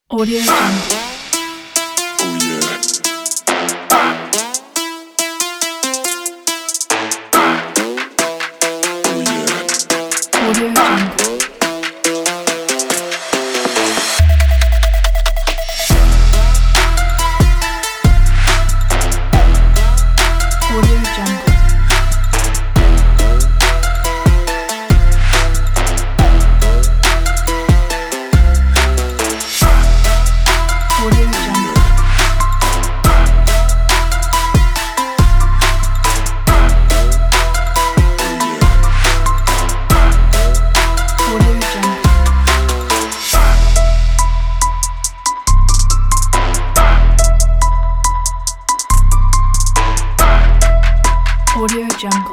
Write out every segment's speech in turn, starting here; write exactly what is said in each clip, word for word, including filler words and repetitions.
Audio Jungle. Oh yeah. Oh yeah. Audio Jungle. Audio Jungle. Audio Jungle. Audio Jungle. Audio Jungle.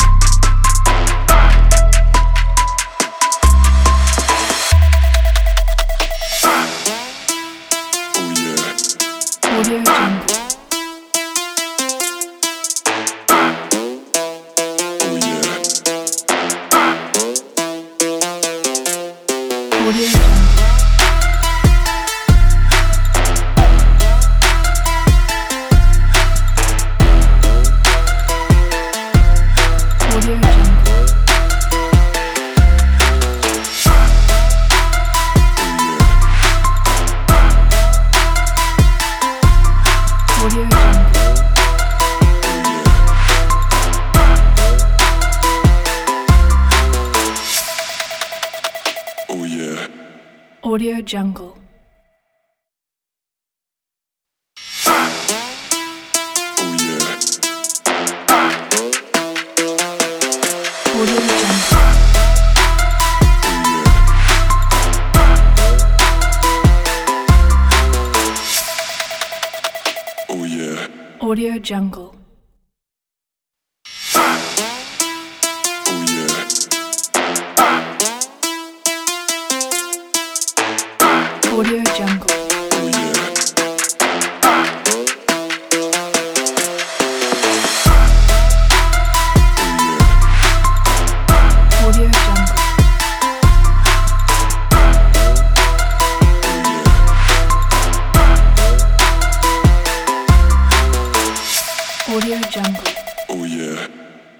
Oh yeah. Audio Jungle. Oh yeah. Audio Jungle. Audio Jungle. Audio Jungle. Oh yeah. Audio Jungle. Oh yeah. Audio Jungle. Oh yeah. Audio Jungle. Oh yeah. Audio Jungle. Oh yeah. Audio Jungle. Audio Jungle. Oh yeah.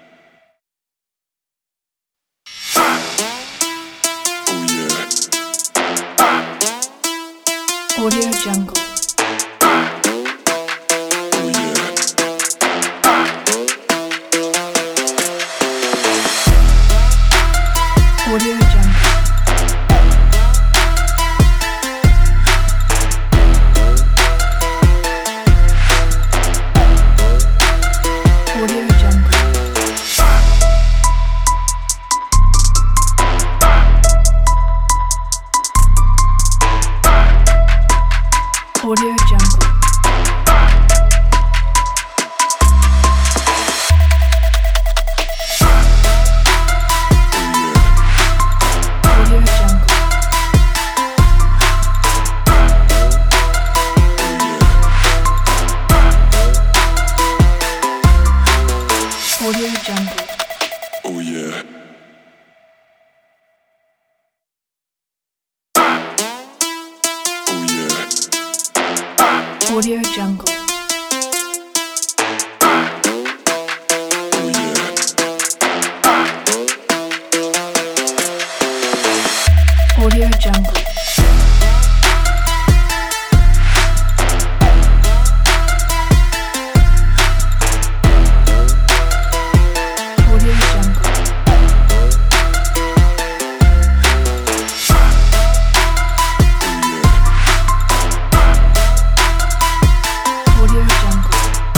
Oh yeah. Audio Jungle. Oh yeah. Audio Jungle. Audio Jungle. Audio Jungle. Audio Jungle. Audio Jungle. Oh yeah. Oh yeah. Audio Jungle. Oh yeah. Audio Jungle. Audio Jungle. Audio Jungle.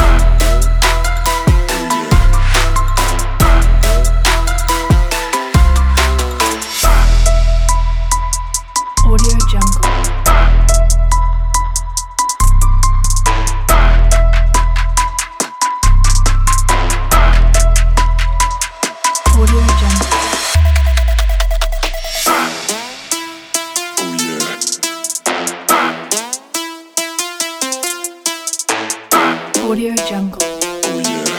Audio Jungle. Audio Jungle. Oh yeah. Audio Jungle. Oh yeah.